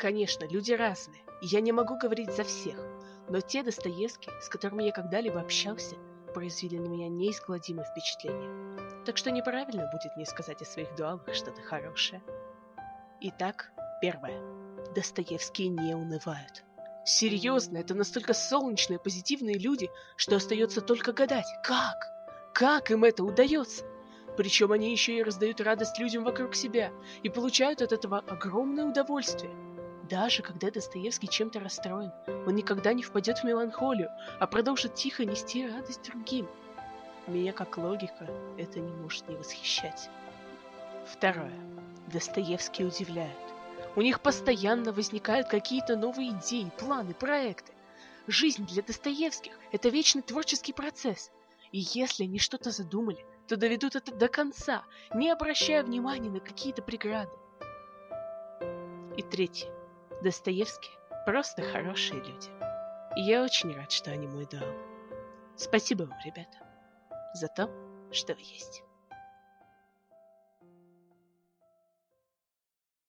Конечно, люди разные, и я не могу говорить за всех, но те Достоевские, с которыми я когда-либо общался, произвели на меня неизгладимое впечатление. Так что неправильно будет не сказать о своих дуалах что-то хорошее. Итак, первое. Достоевские не унывают. Серьезно, это настолько солнечные, позитивные люди, что остается только гадать, как? Как им это удается? Причем они еще и раздают радость людям вокруг себя и получают от этого огромное удовольствие. Даже когда Достоевский чем-то расстроен, он никогда не впадет в меланхолию, а продолжит тихо нести радость другим. Меня как логика это не может не восхищать. Второе. Достоевские удивляют. У них постоянно возникают какие-то новые идеи, планы, проекты. Жизнь для Достоевских – это вечный творческий процесс. И если они что-то задумали, то доведут это до конца, не обращая внимания на какие-то преграды. И третье. Достоевские – просто хорошие люди. И я очень рад, что они мой дуал. Спасибо вам, ребята, за то, что вы есть.